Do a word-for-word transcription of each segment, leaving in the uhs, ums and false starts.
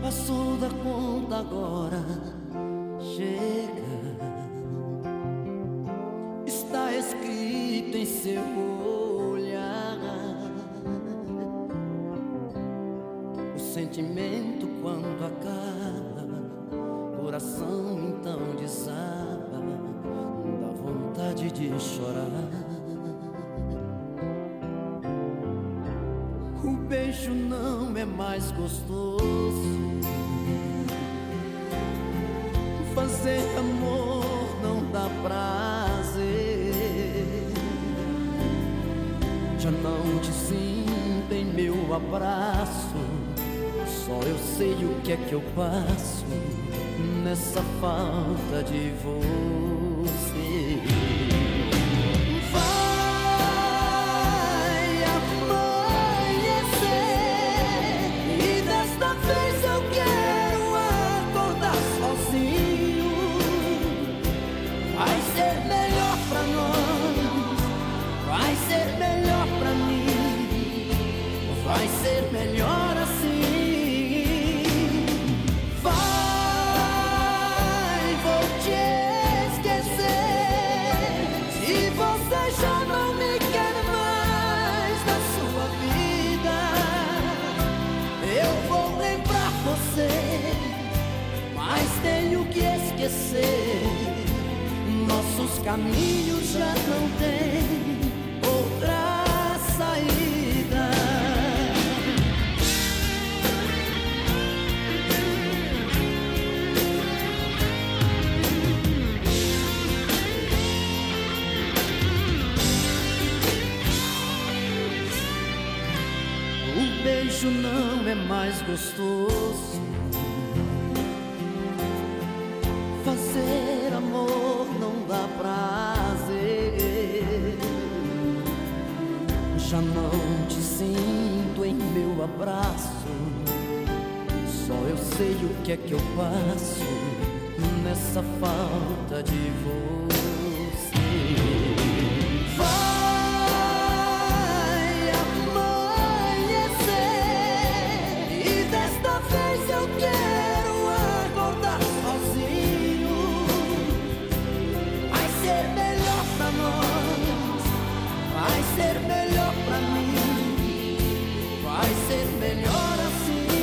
Passou da conta, agora chega. Está escrito em seu olhar. O sentimento quando acaba, coração então desaba, dá vontade de chorar. O beijo não é mais gostoso, fazer amor não dá prazer. Já não te sinto em meu abraço, só eu sei o que é que eu passo nessa falta de você. Vai amanhecer e desta vez eu quero acordar sozinho. Vai ser melhor pra nós, vai ser melhor pra mim, vai ser melhor assim. Vai, vou te esquecer. Se você já não me quer mais na sua vida, eu vou lembrar você, mas tenho que esquecer. Nossos caminhos já não têm outra saída. O beijo não é mais gostoso, fazer amor não dá prazer. Já não te sinto em meu abraço, só eu sei o que é que eu passo nessa falta de você. Vai amanhecer e desta vez eu quero acordar sozinho. Vai ser melhor pra nós, vai ser melhor pra mim, vai ser melhor assim.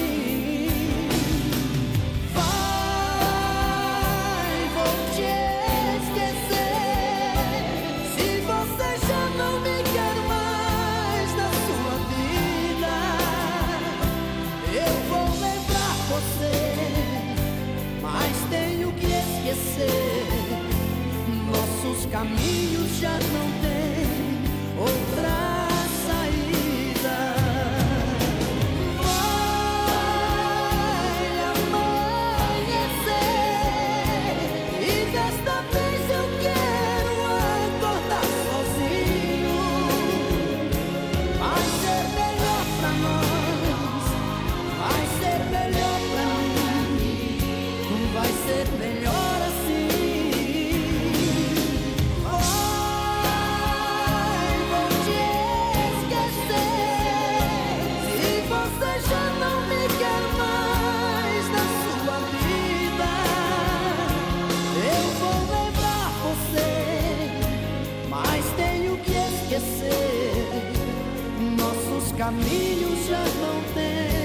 Vai, vou te esquecer. Se você já não me quer mais na sua vida, eu vou lembrar você, mas tenho que esquecer. Nossos caminhos já não têm outra saída. Vai amanhecer e desta vez eu quero acordar sozinho. Vai ser melhor pra nós, vai ser melhor pra mim, vai ser melhor assim. Nossos caminhos já não têm